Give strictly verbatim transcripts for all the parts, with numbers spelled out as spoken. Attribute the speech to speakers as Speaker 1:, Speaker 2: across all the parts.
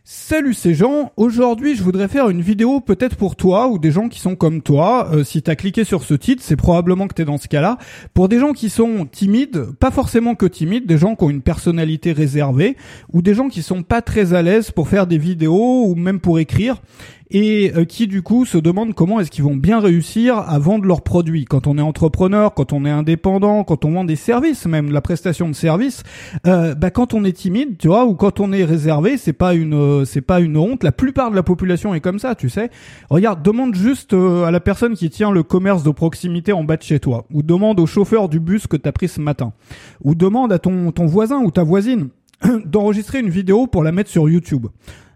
Speaker 1: Salut c'est Jean, aujourd'hui je voudrais faire une vidéo peut-être pour toi ou des gens qui sont comme toi. Euh, si t'as cliqué sur ce titre, c'est probablement que t'es dans ce cas-là. Pour des gens qui sont timides, pas forcément que timides, des gens qui ont une personnalité réservée ou des gens qui sont pas très à l'aise pour faire des vidéos ou même pour écrire et euh, qui du coup se demandent comment est-ce qu'ils vont bien réussir à vendre leurs produits. Quand on est entrepreneur, quand on est indépendant, quand on vend des services, même la prestation de services, euh, bah quand on est timide, tu vois, ou quand on est réservé, c'est pas une euh, c'est pas une honte. La plupart de la population est comme ça, tu sais. Regarde, demande juste euh, à la personne qui tient le commerce de proximité en bas de chez toi, ou demande au chauffeur du bus que t'as pris ce matin, ou demande à ton ton voisin ou ta voisine d'enregistrer une vidéo pour la mettre sur YouTube.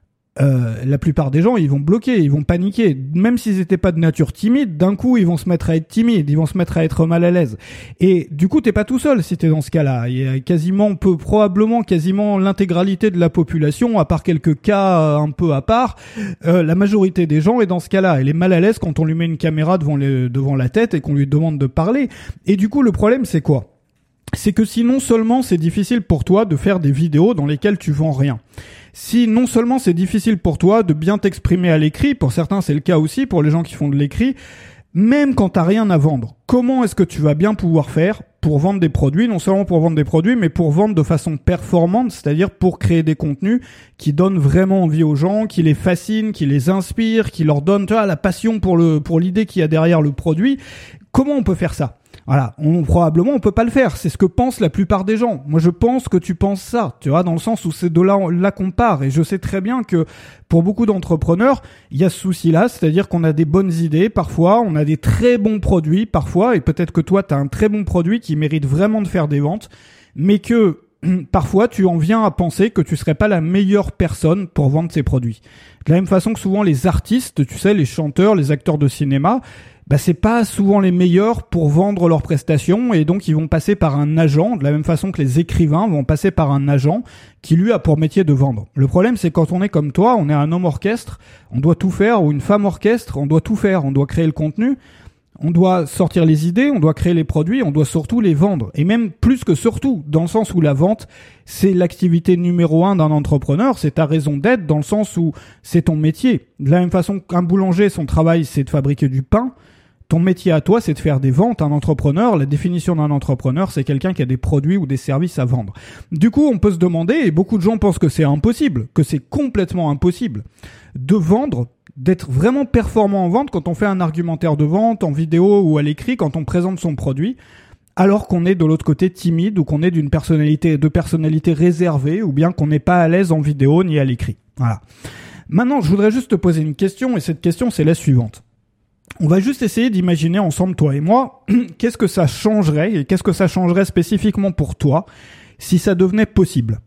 Speaker 1: Euh, la plupart des gens, ils vont bloquer, ils vont paniquer. Même s'ils n'étaient pas de nature timide, d'un coup, ils vont se mettre à être timides, ils vont se mettre à être mal à l'aise. Et du coup, t'es pas tout seul si t'es dans ce cas-là. Il y a quasiment, peu, probablement quasiment l'intégralité de la population, à part quelques cas un peu à part, euh, la majorité des gens est dans ce cas-là. Elle est mal à l'aise quand on lui met une caméra devant, les, devant la tête et qu'on lui demande de parler. Et du coup, le problème, c'est quoi ? C'est que si non seulement c'est difficile pour toi de faire des vidéos dans lesquelles tu vends rien, si non seulement c'est difficile pour toi de bien t'exprimer à l'écrit, pour certains c'est le cas aussi pour les gens qui font de l'écrit, même quand t'as rien à vendre, comment est-ce que tu vas bien pouvoir faire pour vendre des produits, non seulement pour vendre des produits, mais pour vendre de façon performante, c'est-à-dire pour créer des contenus qui donnent vraiment envie aux gens, qui les fascinent, qui les inspirent, qui leur donnent, tu vois, la passion pour le, pour l'idée qu'il y a derrière le produit. Comment on peut faire ça ? Voilà, on, probablement on peut pas le faire, c'est ce que pensent la plupart des gens. Moi je pense que tu penses ça, tu vois, dans le sens où c'est de là, là qu'on part. Et je sais très bien que pour beaucoup d'entrepreneurs, il y a ce souci-là, c'est-à-dire qu'on a des bonnes idées parfois, on a des très bons produits parfois, et peut-être que toi tu as un très bon produit qui mérite vraiment de faire des ventes, mais que parfois tu en viens à penser que tu serais pas la meilleure personne pour vendre ces produits. De la même façon que souvent les artistes, tu sais, les chanteurs, les acteurs de cinéma, bah c'est pas souvent les meilleurs pour vendre leurs prestations et donc ils vont passer par un agent, de la même façon que les écrivains vont passer par un agent qui lui a pour métier de vendre. Le problème c'est quand on est comme toi, on est un homme orchestre, on doit tout faire, ou une femme orchestre, on doit tout faire, on doit créer le contenu, on doit sortir les idées, on doit créer les produits, on doit surtout les vendre. Et même plus que surtout, dans le sens où la vente, c'est l'activité numéro un d'un entrepreneur, c'est ta raison d'être, dans le sens où c'est ton métier. De la même façon qu'un boulanger, son travail c'est de fabriquer du pain, ton métier à toi, c'est de faire des ventes. Un entrepreneur, la définition d'un entrepreneur, c'est quelqu'un qui a des produits ou des services à vendre. Du coup, on peut se demander, et beaucoup de gens pensent que c'est impossible, que c'est complètement impossible, de vendre, d'être vraiment performant en vente quand on fait un argumentaire de vente, en vidéo ou à l'écrit, quand on présente son produit, alors qu'on est de l'autre côté timide ou qu'on est d'une personnalité, de personnalité réservée, ou bien qu'on n'est pas à l'aise en vidéo ni à l'écrit. Voilà. Maintenant, je voudrais juste te poser une question, et cette question, c'est la suivante. On va juste essayer d'imaginer ensemble, toi et moi, qu'est-ce que ça changerait, et qu'est-ce que ça changerait spécifiquement pour toi, si ça devenait possible.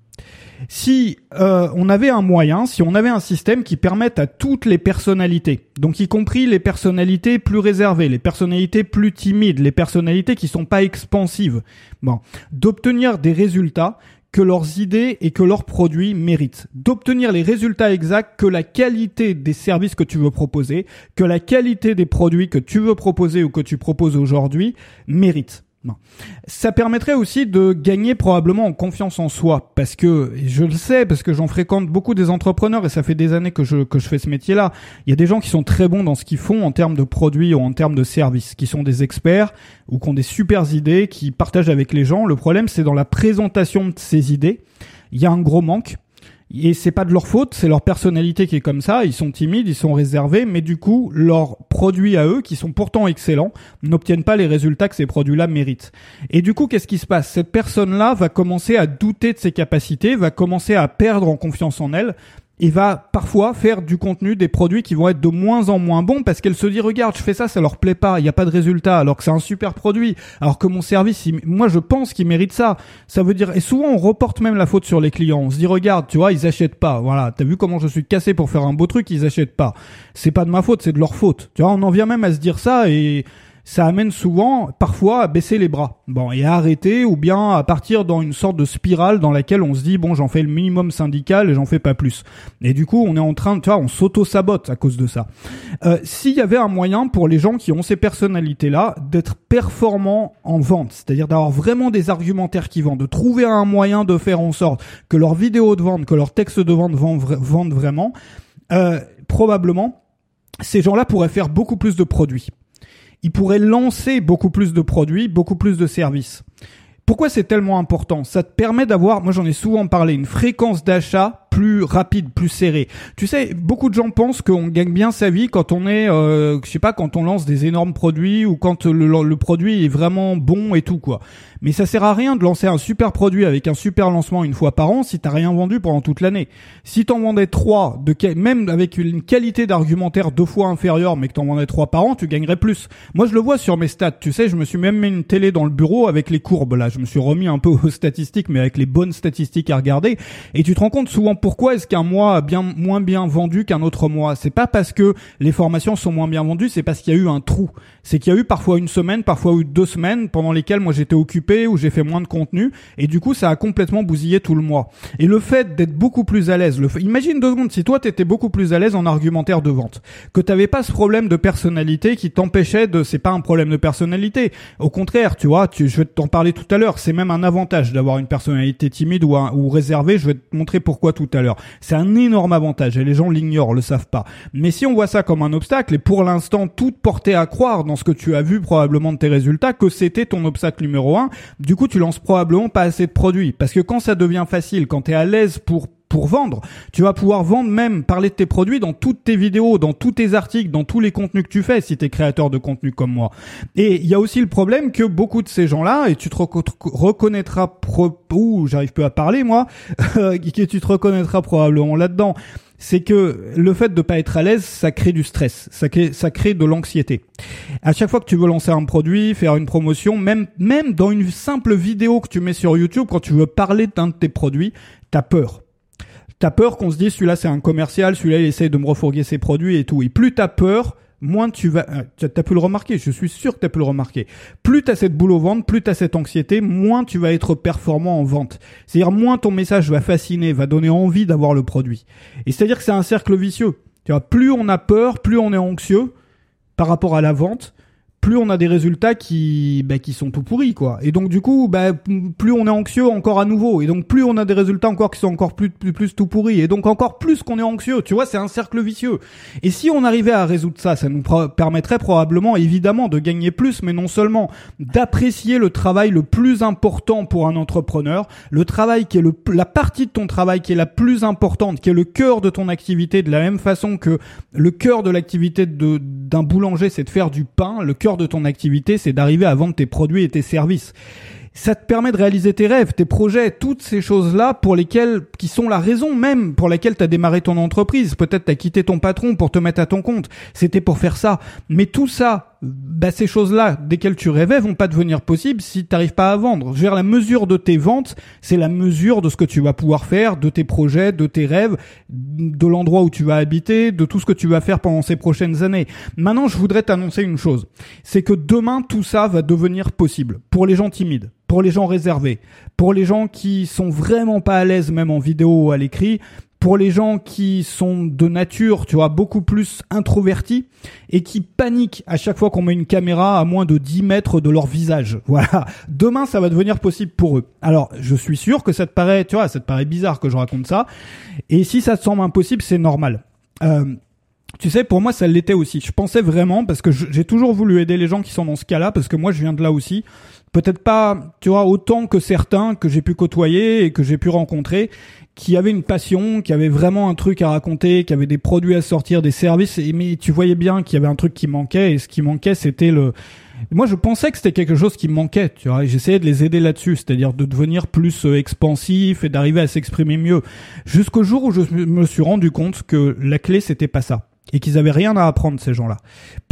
Speaker 1: Si euh, on avait un moyen, si on avait un système qui permette à toutes les personnalités, donc y compris les personnalités plus réservées, les personnalités plus timides, les personnalités qui sont pas expansives, bon, d'obtenir des résultats que leurs idées et que leurs produits méritent. D'obtenir les résultats exacts que la qualité des services que tu veux proposer, que la qualité des produits que tu veux proposer ou que tu proposes aujourd'hui mérite. Non. Ça permettrait aussi de gagner probablement en confiance en soi, parce que, je le sais, parce que j'en fréquente beaucoup des entrepreneurs et ça fait des années que je, que je fais ce métier-là. Il y a des gens qui sont très bons dans ce qu'ils font en termes de produits ou en termes de services, qui sont des experts ou qui ont des super idées, qui partagent avec les gens. Le problème, c'est dans la présentation de ces idées. Il y a un gros manque. Et c'est pas de leur faute, c'est leur personnalité qui est comme ça, ils sont timides, ils sont réservés, mais du coup, leurs produits à eux, qui sont pourtant excellents, n'obtiennent pas les résultats que ces produits-là méritent. Et du coup, qu'est-ce qui se passe ? Cette personne-là va commencer à douter de ses capacités, va commencer à perdre en confiance en elle, et va parfois faire du contenu, des produits qui vont être de moins en moins bons parce qu'elle se dit, regarde, je fais ça, ça leur plaît pas, il n'y a pas de résultat, alors que c'est un super produit, alors que mon service, il, moi je pense qu'il mérite ça. Ça veut dire, et souvent on reporte même la faute sur les clients, on se dit, regarde, tu vois, ils achètent pas, voilà, t'as vu comment je suis cassé pour faire un beau truc, ils achètent pas. C'est pas de ma faute, c'est de leur faute. Tu vois, on en vient même à se dire ça et ça amène souvent, parfois, à baisser les bras. Bon, et à arrêter, ou bien à partir dans une sorte de spirale dans laquelle on se dit, bon, j'en fais le minimum syndical et j'en fais pas plus. Et du coup, on est en train de, tu vois, on s'auto-sabote à cause de ça. Euh, s'il y avait un moyen pour les gens qui ont ces personnalités-là d'être performants en vente, c'est-à-dire d'avoir vraiment des argumentaires qui vendent, de trouver un moyen de faire en sorte que leurs vidéos de vente, que leurs textes de vente vendent vraiment, euh, probablement, ces gens-là pourraient faire beaucoup plus de produits. Ils pourraient lancer beaucoup plus de produits, beaucoup plus de services. Pourquoi c'est tellement important ? Ça te permet d'avoir, moi j'en ai souvent parlé, une fréquence d'achat plus rapide, plus serrée. Tu sais, beaucoup de gens pensent qu'on gagne bien sa vie quand on est, euh, je sais pas, quand on lance des énormes produits ou quand le, le produit est vraiment bon et tout, quoi. Mais ça sert à rien de lancer un super produit avec un super lancement une fois par an si t'as rien vendu pendant toute l'année. Si t'en vendais trois, de, même avec une qualité d'argumentaire deux fois inférieure, mais que t'en vendais trois par an, tu gagnerais plus. Moi, je le vois sur mes stats. Tu sais, je me suis même mis une télé dans le bureau avec les courbes, là. Je me suis remis un peu aux statistiques, mais avec les bonnes statistiques à regarder. Et tu te rends compte souvent pourquoi est-ce qu'un mois a bien, moins bien vendu qu'un autre mois? C'est pas parce que les formations sont moins bien vendues, c'est parce qu'il y a eu un trou. C'est qu'il y a eu parfois une semaine, parfois eu deux semaines pendant lesquelles moi j'étais occupé ou j'ai fait moins de contenu et du coup ça a complètement bousillé tout le mois. Et le fait d'être beaucoup plus à l'aise, le fait, imagine deux secondes si toi t'étais beaucoup plus à l'aise en argumentaire de vente, que t'avais pas ce problème de personnalité qui t'empêchait de, c'est pas un problème de personnalité. Au contraire, tu vois, tu, je vais t'en parler tout à l'heure, c'est même un avantage d'avoir une personnalité timide ou, un, ou réservée, je vais te montrer pourquoi tout à l'heure. C'est un énorme avantage et les gens l'ignorent, le savent pas. Mais si on voit ça comme un obstacle et pour l'instant tout portait à croire dans ce que tu as vu probablement de tes résultats que c'était ton obstacle numéro un, du coup tu lances probablement pas assez de produits. Parce que quand ça devient facile, quand t'es à l'aise pour pour vendre, tu vas pouvoir vendre même, parler de tes produits dans toutes tes vidéos, dans tous tes articles, dans tous les contenus que tu fais si t'es créateur de contenu comme moi. Et il y a aussi le problème que beaucoup de ces gens-là, et tu te reconnaîtras, pro... ouh, j'arrive peu à parler moi, que tu te reconnaîtras probablement là-dedans, c'est que le fait de pas être à l'aise, ça crée du stress, ça crée, ça crée de l'anxiété. À chaque fois que tu veux lancer un produit, faire une promotion, même, même dans une simple vidéo que tu mets sur YouTube, quand tu veux parler d'un de tes produits, t'as peur. T'as peur qu'on se dise celui-là c'est un commercial, celui-là il essaye de me refourguer ses produits et tout. Et plus t'as peur, moins tu vas... Euh, t'as pu le remarquer, je suis sûr que t'as pu le remarquer. Plus t'as cette boule au ventre, plus t'as cette anxiété, moins tu vas être performant en vente. C'est-à-dire moins ton message va fasciner, va donner envie d'avoir le produit. Et c'est-à-dire que c'est un cercle vicieux. Tu vois, plus on a peur, plus on est anxieux par rapport à la vente, plus on a des résultats qui bah, qui sont tout pourris, quoi. Et donc du coup, bah, plus on est anxieux encore à nouveau. Et donc plus on a des résultats encore qui sont encore plus plus plus tout pourris. Et donc encore plus qu'on est anxieux. Tu vois, c'est un cercle vicieux. Et si on arrivait à résoudre ça, ça nous pro- permettrait probablement, évidemment, de gagner plus, mais non seulement d'apprécier le travail le plus important pour un entrepreneur, le travail qui est le la partie de ton travail qui est la plus importante, qui est le cœur de ton activité, de la même façon que le cœur de l'activité de d'un boulanger, c'est de faire du pain. Le cœur de ton activité, c'est d'arriver à vendre tes produits et tes services. Ça te permet de réaliser tes rêves, tes projets, toutes ces choses-là pour lesquelles, qui sont la raison même pour laquelle tu as démarré ton entreprise. Peut-être tu as quitté ton patron pour te mettre à ton compte. C'était pour faire ça. Mais tout ça, bah, ces choses-là, desquelles tu rêvais, vont pas devenir possibles si tu n'arrives pas à vendre. Je veux dire, la mesure de tes ventes, c'est la mesure de ce que tu vas pouvoir faire, de tes projets, de tes rêves, de l'endroit où tu vas habiter, de tout ce que tu vas faire pendant ces prochaines années. Maintenant, je voudrais t'annoncer une chose. C'est que demain, tout ça va devenir possible. Pour les gens timides, pour les gens réservés, pour les gens qui sont vraiment pas à l'aise même en vidéo ou à l'écrit, pour les gens qui sont de nature, tu vois, beaucoup plus introvertis et qui paniquent à chaque fois qu'on met une caméra à moins de dix mètres de leur visage. Voilà. Demain, ça va devenir possible pour eux. Alors, je suis sûr que ça te paraît, tu vois, ça te paraît bizarre que je raconte ça. Et si ça te semble impossible, c'est normal. Euh, Tu sais, pour moi, ça l'était aussi. Je pensais vraiment, parce que j'ai toujours voulu aider les gens qui sont dans ce cas-là, parce que moi, je viens de là aussi. Peut-être pas, tu vois, autant que certains que j'ai pu côtoyer et que j'ai pu rencontrer, qui avaient une passion, qui avaient vraiment un truc à raconter, qui avaient des produits à sortir, des services, mais tu voyais bien qu'il y avait un truc qui manquait, et ce qui manquait, c'était le... Moi, je pensais que c'était quelque chose qui me manquait, tu vois, et j'essayais de les aider là-dessus, c'est-à-dire de devenir plus euh, expansif et d'arriver à s'exprimer mieux. Jusqu'au jour où je me suis rendu compte que la clé, c'était pas ça. Et qu'ils avaient rien à apprendre, ces gens-là. Pourquoi ?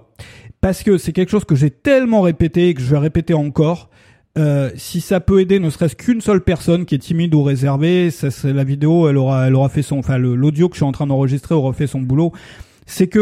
Speaker 1: Parce que c'est quelque chose que j'ai tellement répété et que je vais répéter encore. Euh, si ça peut aider ne serait-ce qu'une seule personne qui est timide ou réservée, ça, c'est la vidéo, elle aura, elle aura fait son, enfin, le, l'audio que je suis en train d'enregistrer aura fait son boulot. C'est que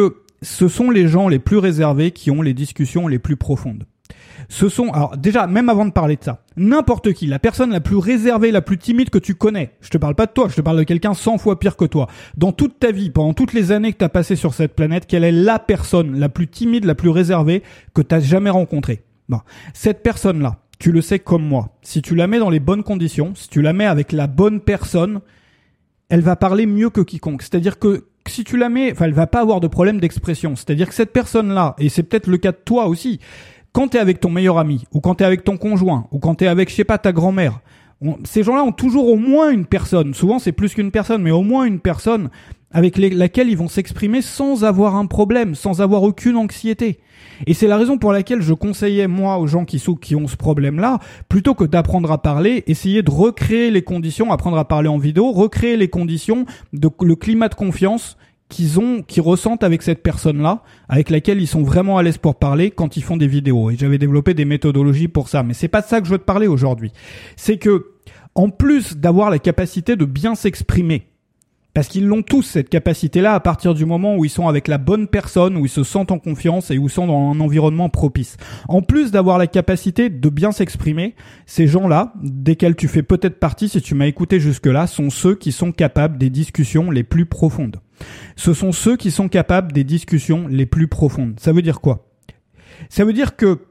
Speaker 1: ce sont les gens les plus réservés qui ont les discussions les plus profondes. Ce sont, alors déjà, même avant de parler de ça, n'importe qui, la personne la plus réservée, la plus timide que tu connais, je te parle pas de toi, je te parle de quelqu'un cent fois pire que toi, dans toute ta vie, pendant toutes les années que tu as passées sur cette planète, quelle est la personne la plus timide, la plus réservée que tu as jamais rencontrée? Bon, cette personne-là, tu le sais comme moi, si tu la mets dans les bonnes conditions, si tu la mets avec la bonne personne, elle va parler mieux que quiconque. C'est-à-dire que si tu la mets, enfin, elle va pas avoir de problème d'expression. C'est-à-dire que cette personne-là, et c'est peut-être le cas de toi aussi, quand t'es avec ton meilleur ami, ou quand t'es avec ton conjoint, ou quand t'es avec, je sais pas, ta grand-mère, on, ces gens-là ont toujours au moins une personne. Souvent, c'est plus qu'une personne, mais au moins une personne avec les, laquelle ils vont s'exprimer sans avoir un problème, sans avoir aucune anxiété. Et c'est la raison pour laquelle je conseillais, moi, aux gens qui, sont, qui ont ce problème-là, plutôt que d'apprendre à parler, essayer de recréer les conditions, apprendre à parler en vidéo, recréer les conditions, de, le climat de confiance qu'ils ont, qu'ils ressentent avec cette personne-là, avec laquelle ils sont vraiment à l'aise pour parler quand ils font des vidéos. Et j'avais développé des méthodologies pour ça. Mais c'est pas de ça que je veux te parler aujourd'hui. C'est que, en plus d'avoir la capacité de bien s'exprimer, parce qu'ils l'ont tous, cette capacité-là, à partir du moment où ils sont avec la bonne personne, où ils se sentent en confiance et où ils sont dans un environnement propice. En plus d'avoir la capacité de bien s'exprimer, ces gens-là, desquels tu fais peut-être partie, si tu m'as écouté jusque-là, sont ceux qui sont capables des discussions les plus profondes. Ce sont ceux qui sont capables des discussions les plus profondes. Ça veut dire quoi? Ça veut dire que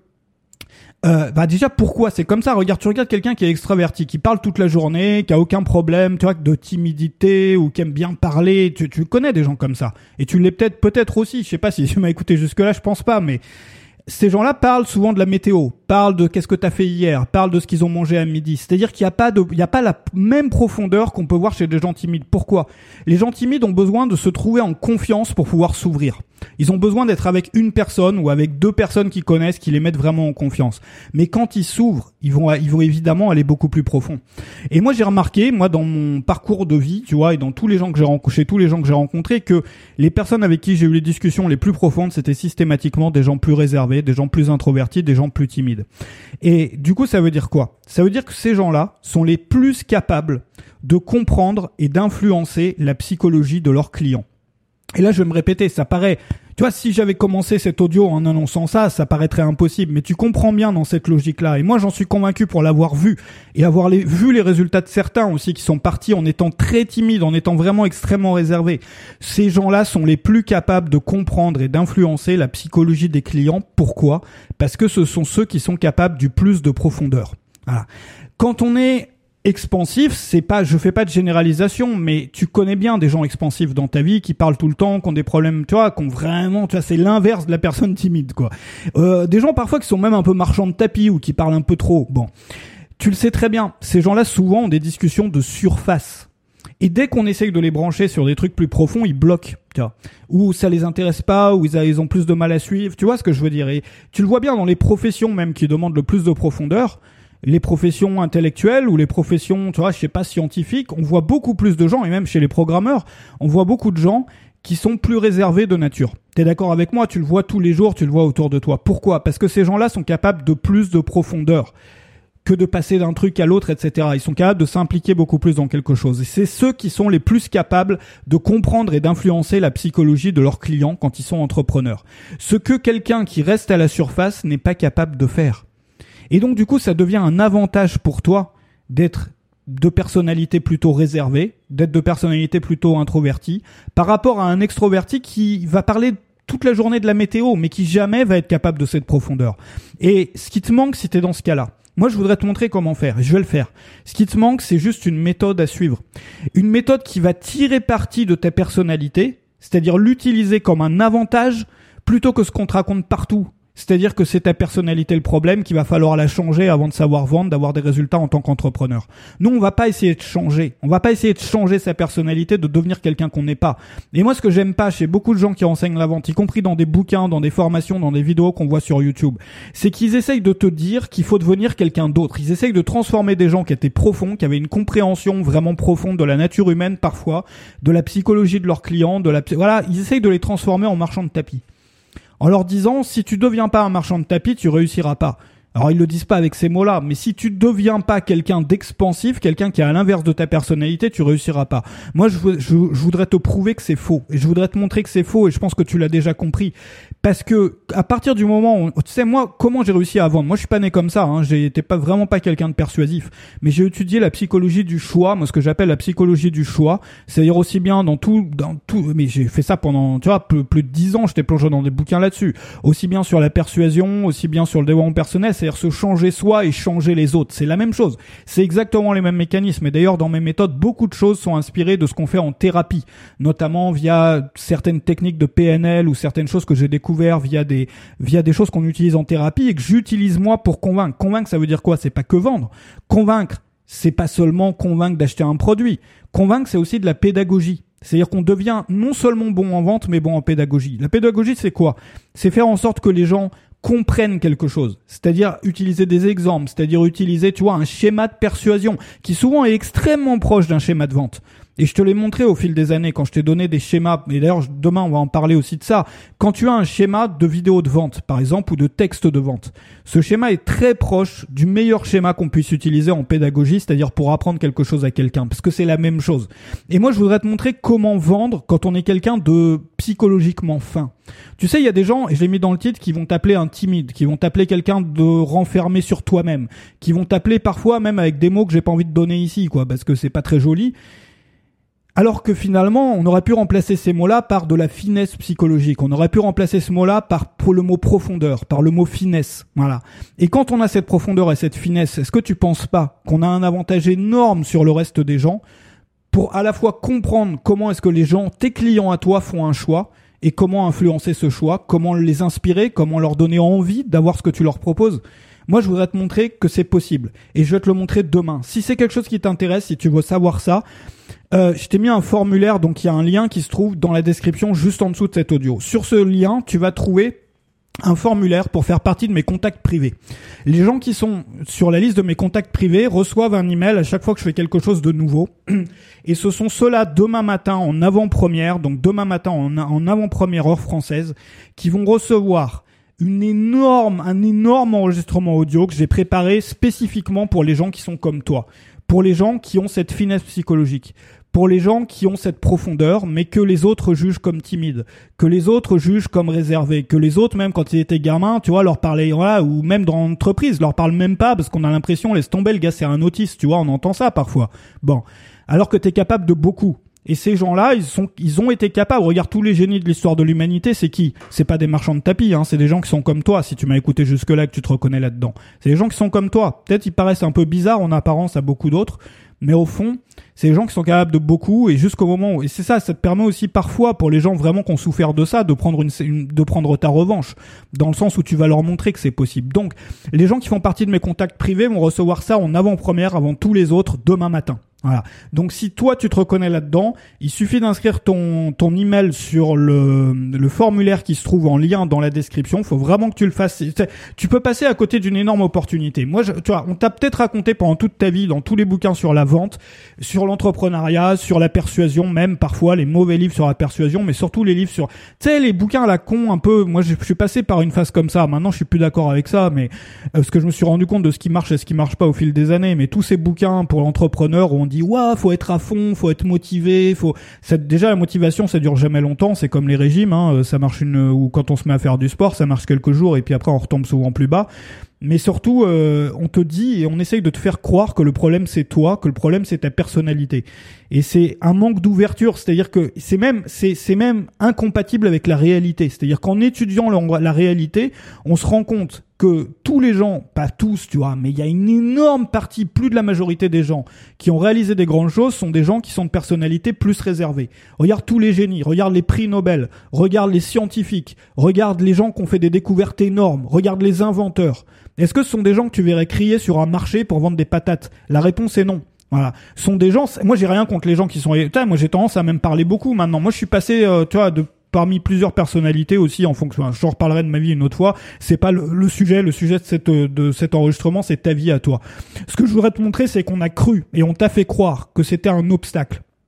Speaker 1: Euh, bah déjà pourquoi c'est comme ça? Regarde, tu regardes quelqu'un qui est extraverti, qui parle toute la journée, qui a aucun problème, tu vois, de timidité ou qui aime bien parler. Tu, tu connais des gens comme ça, et tu l'es peut-être, peut-être aussi. Je sais pas si tu m'as écouté jusque là, je pense pas, mais ces gens-là parlent souvent de la météo, parlent de qu'est-ce que t'as fait hier, parlent de ce qu'ils ont mangé à midi. C'est-à-dire qu'il y a pas de, il y a pas la même profondeur qu'on peut voir chez des gens timides. Pourquoi? Les gens timides ont besoin de se trouver en confiance pour pouvoir s'ouvrir. Ils ont besoin d'être avec une personne ou avec deux personnes qu'ils connaissent, qui les mettent vraiment en confiance. Mais quand ils s'ouvrent, ils vont, ils vont évidemment aller beaucoup plus profond. Et moi, j'ai remarqué, moi, dans mon parcours de vie, tu vois, et dans tous les gens que j'ai rencontrés, chez tous les gens que j'ai rencontrés, que les personnes avec qui j'ai eu les discussions les plus profondes, c'était systématiquement des gens plus réservés, des gens plus introvertis, des gens plus timides. Et du coup, ça veut dire quoi? Ça veut dire que ces gens-là sont les plus capables de comprendre et d'influencer la psychologie de leurs clients. Et là, je vais me répéter, ça paraît, tu vois, si j'avais commencé cet audio en annonçant ça, ça paraîtrait impossible, mais tu comprends bien dans cette logique-là. Et moi, j'en suis convaincu pour l'avoir vu et avoir les, vu les résultats de certains aussi qui sont partis en étant très timides, en étant vraiment extrêmement réservés. Ces gens-là sont les plus capables de comprendre et d'influencer la psychologie des clients. Pourquoi? Parce que ce sont ceux qui sont capables du plus de profondeur. Voilà. Quand on est expansif, c'est pas, je fais pas de généralisation, mais tu connais bien des gens expansifs dans ta vie qui parlent tout le temps, qui ont des problèmes, tu vois, qui ont vraiment, tu vois, c'est l'inverse de la personne timide, quoi. Euh, des gens parfois qui sont même un peu marchands de tapis ou qui parlent un peu trop. Bon, tu le sais très bien. Ces gens-là souvent ont des discussions de surface. Et dès qu'on essaye de les brancher sur des trucs plus profonds, ils bloquent, tu vois. Ou ça les intéresse pas, ou ils, a, ils ont plus de mal à suivre. Tu vois ce que je veux dire? Et tu le vois bien dans les professions même qui demandent le plus de profondeur. Les professions intellectuelles ou les professions, tu vois, je sais pas, scientifiques, on voit beaucoup plus de gens, et même chez les programmeurs, on voit beaucoup de gens qui sont plus réservés de nature. T'es d'accord avec moi? Tu le vois tous les jours, tu le vois autour de toi. Pourquoi? Parce que ces gens-là sont capables de plus de profondeur que de passer d'un truc à l'autre, et cetera. Ils sont capables de s'impliquer beaucoup plus dans quelque chose. Et c'est ceux qui sont les plus capables de comprendre et d'influencer la psychologie de leurs clients quand ils sont entrepreneurs. Ce que quelqu'un qui reste à la surface n'est pas capable de faire. Et donc, du coup, ça devient un avantage pour toi d'être de personnalité plutôt réservée, d'être de personnalité plutôt introvertie, par rapport à un extroverti qui va parler toute la journée de la météo, mais qui jamais va être capable de cette profondeur. Et ce qui te manque si t'es dans ce cas-là, moi, je voudrais te montrer comment faire, et je vais le faire. Ce qui te manque, c'est juste une méthode à suivre. Une méthode qui va tirer parti de ta personnalité, c'est-à-dire l'utiliser comme un avantage, plutôt que ce qu'on te raconte partout. C'est-à-dire que c'est ta personnalité le problème, qu'il va falloir la changer avant de savoir vendre, d'avoir des résultats en tant qu'entrepreneur. Nous, on va pas essayer de changer. On va pas essayer de changer sa personnalité, de devenir quelqu'un qu'on n'est pas. Et moi, ce que j'aime pas chez beaucoup de gens qui enseignent la vente, y compris dans des bouquins, dans des formations, dans des vidéos qu'on voit sur YouTube, c'est qu'ils essayent de te dire qu'il faut devenir quelqu'un d'autre. Ils essayent de transformer des gens qui étaient profonds, qui avaient une compréhension vraiment profonde de la nature humaine parfois, de la psychologie de leurs clients, de la, voilà, ils essayent de les transformer en marchands de tapis. En leur disant, si tu deviens pas un marchand de tapis, tu réussiras pas. Alors ils le disent pas avec ces mots-là, mais si tu deviens pas quelqu'un d'expansif, quelqu'un qui est à l'inverse de ta personnalité, tu réussiras pas. Moi, je, je, je voudrais te prouver que c'est faux, et je voudrais te montrer que c'est faux, et je pense que tu l'as déjà compris, parce que à partir du moment où, tu sais moi, comment j'ai réussi à vendre. Moi, je suis pas né comme ça, hein, j'étais pas vraiment pas quelqu'un de persuasif, mais j'ai étudié la psychologie du choix, moi ce que j'appelle la psychologie du choix, c'est-à-dire aussi bien dans tout, dans tout, mais j'ai fait ça pendant, tu vois, plus, plus de dix ans, j'étais plongé dans des bouquins là-dessus, aussi bien sur la persuasion, aussi bien sur le développement personnel. C'est-à-dire se changer soi et changer les autres. C'est la même chose. C'est exactement les mêmes mécanismes. Et d'ailleurs, dans mes méthodes, beaucoup de choses sont inspirées de ce qu'on fait en thérapie, notamment via certaines techniques de P N L ou certaines choses que j'ai découvert via des, via des choses qu'on utilise en thérapie et que j'utilise moi pour convaincre. Convaincre, ça veut dire quoi? C'est pas que vendre. Convaincre, c'est pas seulement convaincre d'acheter un produit. Convaincre, c'est aussi de la pédagogie. C'est-à-dire qu'on devient non seulement bon en vente, mais bon en pédagogie. La pédagogie, c'est quoi? C'est faire en sorte que les gens comprennent quelque chose, c'est-à-dire utiliser des exemples, c'est-à-dire utiliser, tu vois, un schéma de persuasion qui souvent est extrêmement proche d'un schéma de vente. Et je te l'ai montré au fil des années quand je t'ai donné des schémas, et d'ailleurs demain on va en parler aussi de ça, quand tu as un schéma de vidéo de vente par exemple ou de texte de vente, ce schéma est très proche du meilleur schéma qu'on puisse utiliser en pédagogie, c'est-à-dire pour apprendre quelque chose à quelqu'un, parce que c'est la même chose. Et moi je voudrais te montrer comment vendre quand on est quelqu'un de psychologiquement fin. Tu sais, il y a des gens, et je l'ai mis dans le titre, qui vont t'appeler un timide, qui vont t'appeler quelqu'un de renfermé sur toi-même, qui vont t'appeler parfois même avec des mots que j'ai pas envie de donner ici, quoi, parce que c'est pas très joli. Alors que finalement, on aurait pu remplacer ces mots-là par de la finesse psychologique. On aurait pu remplacer ce mot-là par pour le mot profondeur, par le mot finesse. Voilà. Et quand on a cette profondeur et cette finesse, est-ce que tu penses pas qu'on a un avantage énorme sur le reste des gens pour à la fois comprendre comment est-ce que les gens, tes clients à toi, font un choix et comment influencer ce choix, comment les inspirer, comment leur donner envie d'avoir ce que tu leur proposes? Moi, je voudrais te montrer que c'est possible. Et je vais te le montrer demain. Si c'est quelque chose qui t'intéresse, si tu veux savoir ça, euh, je t'ai mis un formulaire, donc il y a un lien qui se trouve dans la description juste en dessous de cet audio. Sur ce lien, tu vas trouver un formulaire pour faire partie de mes contacts privés. Les gens qui sont sur la liste de mes contacts privés reçoivent un email à chaque fois que je fais quelque chose de nouveau. Et ce sont ceux-là demain matin en avant-première, donc demain matin en, en avant-première heure française, qui vont recevoir une énorme, un énorme enregistrement audio que j'ai préparé spécifiquement pour les gens qui sont comme toi, pour les gens qui ont cette finesse psychologique, pour les gens qui ont cette profondeur, mais que les autres jugent comme timides, que les autres jugent comme réservés, que les autres, même quand ils étaient gamins, tu vois, leur parlaient, voilà, ou même dans l'entreprise, leur parlent même pas parce qu'on a l'impression, laisse tomber, le gars c'est un autiste, tu vois, on entend ça parfois. Bon, alors que t'es capable de beaucoup. Et ces gens-là, ils sont, ils ont été capables. Regarde tous les génies de l'histoire de l'humanité, c'est qui? C'est pas des marchands de tapis, hein. C'est des gens qui sont comme toi. Si tu m'as écouté jusque-là, que tu te reconnais là-dedans, c'est des gens qui sont comme toi. Peut-être ils paraissent un peu bizarres en apparence à beaucoup d'autres, mais au fond, c'est des gens qui sont capables de beaucoup. Et jusqu'au moment où, et c'est ça, ça te permet aussi parfois pour les gens vraiment qui ont souffert de ça, de prendre une, une, de prendre ta revanche, dans le sens où tu vas leur montrer que c'est possible. Donc, les gens qui font partie de mes contacts privés vont recevoir ça en avant-première, avant tous les autres, demain matin. Voilà. Donc si toi tu te reconnais là-dedans, il suffit d'inscrire ton ton email sur le le formulaire qui se trouve en lien dans la description. Il faut vraiment que tu le fasses. Tu peux passer à côté d'une énorme opportunité. Moi, je, tu vois, on t'a peut-être raconté pendant toute ta vie dans tous les bouquins sur la vente, sur l'entrepreneuriat, sur la persuasion, même parfois les mauvais livres sur la persuasion, mais surtout les livres sur, tu sais, les bouquins à la con un peu. Moi, je, je suis passé par une phase comme ça. Maintenant, je suis plus d'accord avec ça, mais euh, parce que je me suis rendu compte de ce qui marche et ce qui marche pas au fil des années. Mais tous ces bouquins pour l'entrepreneur où on dit ouais, faut être à fond, faut être motivé, faut ça, déjà la motivation ça dure jamais longtemps, c'est comme les régimes, hein, ça marche une ou quand on se met à faire du sport, ça marche quelques jours et puis après on retombe souvent plus bas. Mais surtout, euh, on te dit et on essaye de te faire croire que le problème c'est toi, que le problème c'est ta personnalité. Et c'est un manque d'ouverture, c'est-à-dire que c'est même c'est c'est même incompatible avec la réalité. C'est-à-dire qu'en étudiant la, la réalité, on se rend compte que tous les gens, pas tous, tu vois, mais il y a une énorme partie, plus de la majorité des gens qui ont réalisé des grandes choses sont des gens qui sont de personnalité plus réservée. Regarde tous les génies, regarde les prix Nobel, regarde les scientifiques, regarde les gens qui ont fait des découvertes énormes, regarde les inventeurs. Est-ce que ce sont des gens que tu verrais crier sur un marché pour vendre des patates? La réponse est non. Voilà, ce sont des gens. Moi, j'ai rien contre les gens qui sont. Putain, moi, j'ai tendance à même parler beaucoup maintenant. Moi, je suis passé, euh, tu vois, de parmi plusieurs personnalités aussi en fonction. Je reparlerai de ma vie une autre fois. C'est pas le, le sujet. Le sujet de cette de cet enregistrement, c'est ta vie à toi. Ce que je voudrais te montrer, c'est qu'on a cru et on t'a fait croire que c'était un obstacle.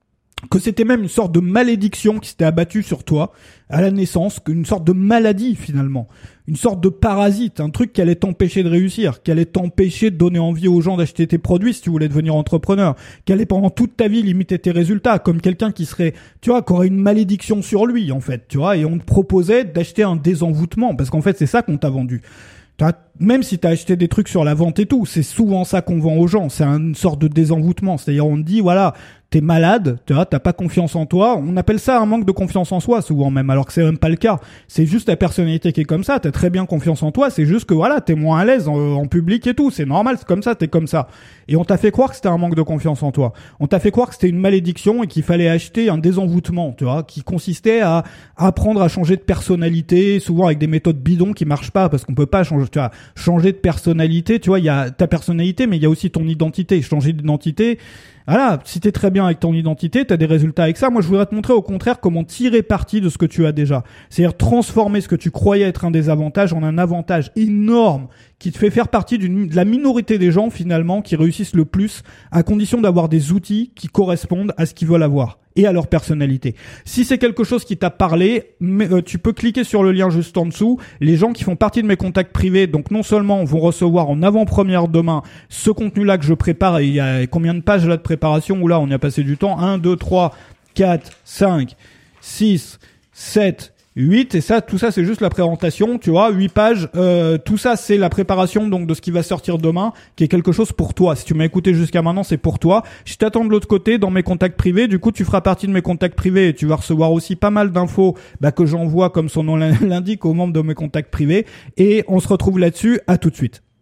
Speaker 1: que c'était même une sorte de malédiction qui s'était abattue sur toi à la naissance, une sorte de maladie finalement, une sorte de parasite, un truc qui allait t'empêcher de réussir, qui allait t'empêcher de donner envie aux gens d'acheter tes produits si tu voulais devenir entrepreneur, qui allait pendant toute ta vie limiter tes résultats, comme quelqu'un qui serait, tu vois, qui aurait une malédiction sur lui en fait, tu vois, et on te proposait d'acheter un désenvoûtement, parce qu'en fait c'est ça qu'on t'a vendu. Même si t'as acheté des trucs sur la vente et tout, c'est souvent ça qu'on vend aux gens. C'est une sorte de désenvoûtement. C'est-à-dire, on te dit, voilà, t'es malade, tu vois, t'as pas confiance en toi. On appelle ça un manque de confiance en soi, souvent même, alors que c'est même pas le cas. C'est juste ta personnalité qui est comme ça. T'as très bien confiance en toi. C'est juste que, voilà, t'es moins à l'aise en, en public et tout. C'est normal, c'est comme ça, t'es comme ça. Et on t'a fait croire que c'était un manque de confiance en toi. On t'a fait croire que c'était une malédiction et qu'il fallait acheter un désenvoûtement, tu vois, qui consistait à apprendre à changer de personnalité, souvent avec des méthodes bidons qui marchent pas, parce qu'on peut pas changer, tu vois, changer de personnalité, tu vois, il y a ta personnalité, mais il y a aussi ton identité. Changer d'identité, voilà, si t'es très bien avec ton identité, t'as des résultats avec ça. Moi, je voudrais te montrer au contraire comment tirer parti de ce que tu as déjà. C'est-à-dire transformer ce que tu croyais être un désavantage en un avantage énorme qui te fait faire partie d'une, de la minorité des gens finalement qui réussissent le plus à condition d'avoir des outils qui correspondent à ce qu'ils veulent avoir et à leur personnalité. Si c'est quelque chose qui t'a parlé, mais, euh, tu peux cliquer sur le lien juste en dessous. Les gens qui font partie de mes contacts privés, donc non seulement vont recevoir en avant-première demain ce contenu-là que je prépare, et il y a combien de pages là de préparation où là on y a passé du temps, un, deux, trois, quatre, cinq, six, sept, huit, et ça, tout ça, c'est juste la présentation, tu vois, huit pages, euh, tout ça, c'est la préparation, donc, de ce qui va sortir demain, qui est quelque chose pour toi. Si tu m'as écouté jusqu'à maintenant, c'est pour toi. Je t'attends de l'autre côté, dans mes contacts privés, du coup, tu feras partie de mes contacts privés, et tu vas recevoir aussi pas mal d'infos, bah, que j'envoie, comme son nom l'indique, aux membres de mes contacts privés, et on se retrouve là-dessus. À tout de suite.